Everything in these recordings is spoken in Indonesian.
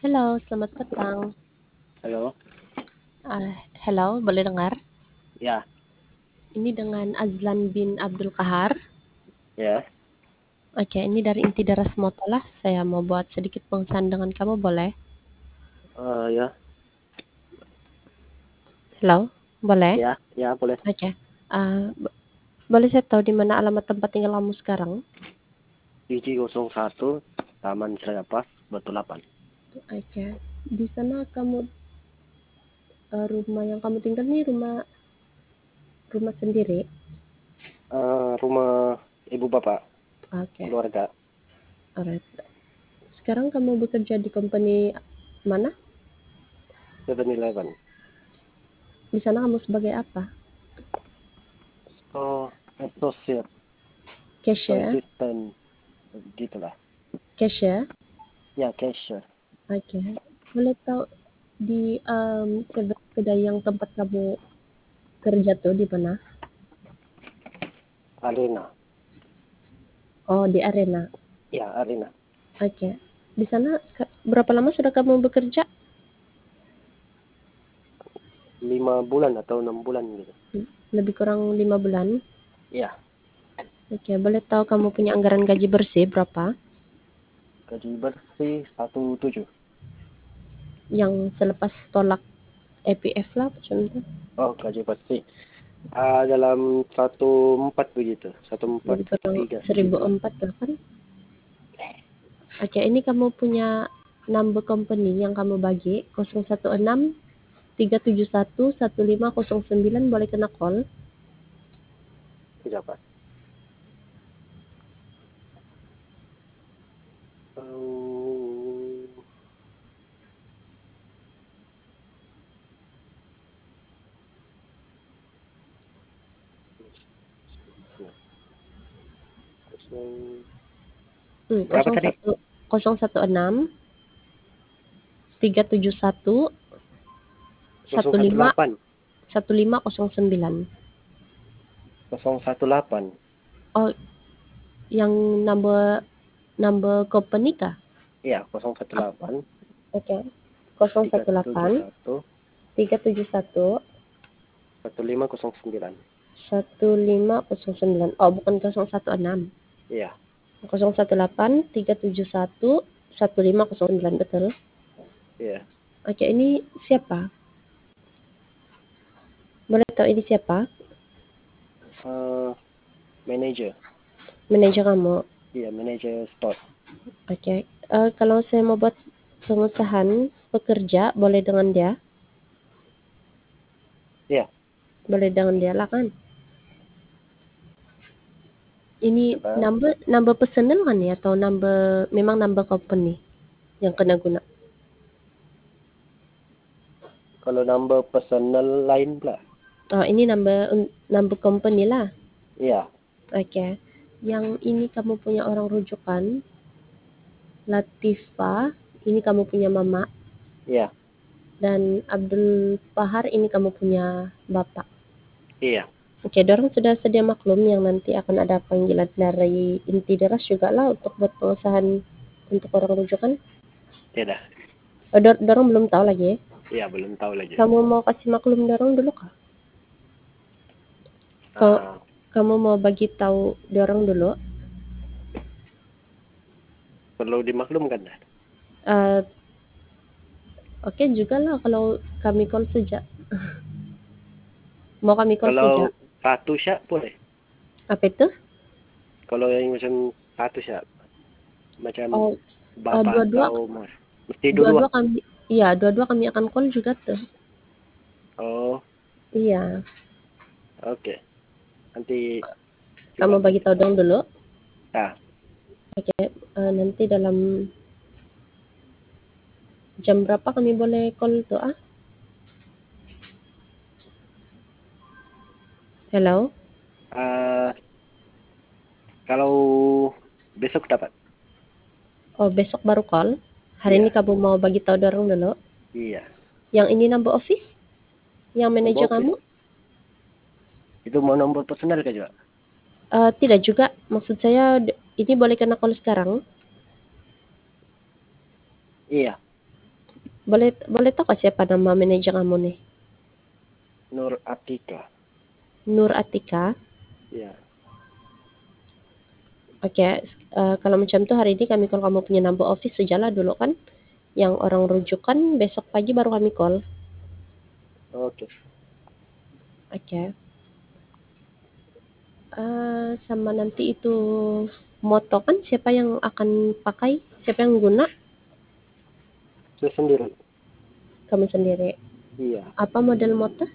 Halo, selamat petang. Halo, Hello, boleh dengar? ya, Ini dengan Azlan bin Abdul Kahar. ya, Oke, ini dari Inti Daras Motolah. Saya mau buat sedikit pengesahan dengan kamu, boleh? ya, Hello, boleh? ya, boleh. Oke. Boleh saya tahu di mana alamat tempat tinggal kamu sekarang? IG01, Taman Seraya Pas, Batu 8. Oke. Di sana kamu rumah yang kamu tinggal ini rumah rumah sendiri. Rumah ibu bapak, Oke. keluarga, Alright. Sekarang kamu bekerja di company mana? 7-Eleven. Di sana kamu sebagai apa? Oh, associate, atau Cashier? assistant, gitulah. Cashier? Ya, cashier, Oke. Boleh tahu di kedai yang tempat kamu kerja tuh di mana? arena. Oh, di Arena. Ya, arena. Oke. Di sana berapa lama sudah kamu bekerja? 5 bulan atau 6 bulan gitu. Lebih kurang 5 bulan. Ya, Oke, boleh tahu kamu punya anggaran gaji bersih berapa? gaji bersih 17. Yang selepas tolak EPF lah, contoh. Oh, gaji bersih. Dalam 14 begitu, satu empat Lebih satu kurang tiga 1004 begitulah. lah kan? Oke, ini kamu punya number company yang kamu bagi 016 371 1509, boleh kena call. Siapa? Oh, berapa tadi? 01 016 371 15 018 1509. 018. Oh, yang number number company kah? Iya, Ap- 018 Oke. 018 371 371 1509. 1509. Oh, bukan 016. Iya, 018 371 1509, betul. iya. Oke, ini siapa? Boleh tahu ini siapa? Eh, manager. Manajer kamu. Iya, manager store. Oke. Kalau saya mau buat pengesahan pekerja, boleh dengan dia? Iya, Boleh dengan dia lah kan? Ini coba. number number personal kan ya, atau number memang number company yang kena guna? Kalau number personal lain pula. Oh, ini number company lah. Iya, Oke. Yang ini kamu punya orang rujukan, Latifa, ini kamu punya mama, iya, dan Abdul Pahar ini kamu punya bapak. iya. Oke, dorong sudah sedia maklum yang nanti akan ada panggilan dari inti deras juga lah untuk buat pengesahan untuk orang rujukan. Tidak. Oh, dorong belum tahu lagi ya? Iya, belum tahu lagi. Kamu mau kasih maklum dorong dulu kah? Kalau Ah, kamu mau bagi tahu dorong dulu, perlu dimaklumkan. eh, oke juga lah kalau kami call saja. Mau kami call saja. Kalau satu syak boleh. Apa itu? Kalau yang macam satu syak, macam Oh, bapak dua-dua, atau mas. Mesti dua. dua-dua kami, iya, dua-dua kami akan call juga tuh. Oh, Iya, oke. Nanti kamu coba bagi nanti. tahu dong dulu. Ah, Oke, nanti dalam jam berapa kami boleh call tuh ah? Hello? ah, kalau besok dapat. Oh, besok baru call? Hari ini Iya, kamu mau bagi tahu dorong dulu? iya. Yang ini number office? Yang Nomor manajer office. kamu? Itu mau nomor personal kah juga? Tidak juga. Maksud saya, ini boleh kena call sekarang? Iya. Boleh tahu kah siapa nama manajer kamu nih? Nur Atika. Nur Atika. Ya. Oke, kalau macam tuh hari ini kami call kamu punya number office sejala dulu kan. Yang orang rujukan besok pagi baru kami call. Oke. Oke. Sama nanti itu moto kan siapa yang akan pakai? Siapa yang guna? Saya sendiri. Kamu sendiri. Iya. Apa model motor?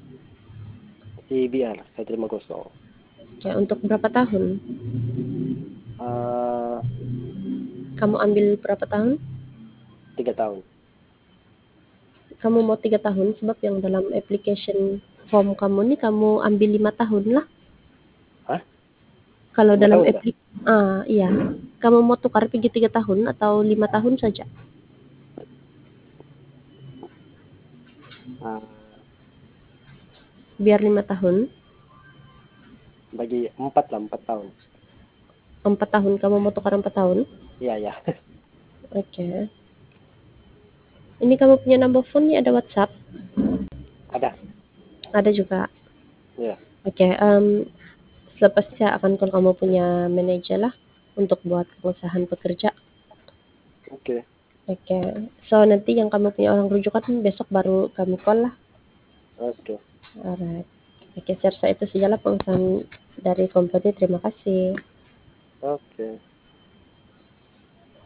CBR 150. Oke, untuk berapa tahun? Ah, Kamu ambil berapa tahun? 3 tahun. Kamu mau 3 tahun sebab yang dalam application form kamu nih kamu ambil 5 tahun lah. Hah? Kalau 5 dalam tahun dah? iya. Kamu mau tukar pergi 3 tahun atau 5 tahun saja? Ah, Biar 5 tahun. bagi 4 lah, 4 tahun. 4 tahun kamu mau tukar 4 tahun? Iya, ya. Oke. Ini kamu punya number phone nih ada WhatsApp? Ada. Ada juga. Ya. Oke. Selepas saya akan call kamu punya manajer lah untuk buat pengusahaan pekerja. Oke. Oke. So nanti yang kamu punya orang rujukan besok baru kami call lah. Oke. Alright. Oke, saya rasa itu sajalah pengusahaan dari company. Terima kasih. Oke.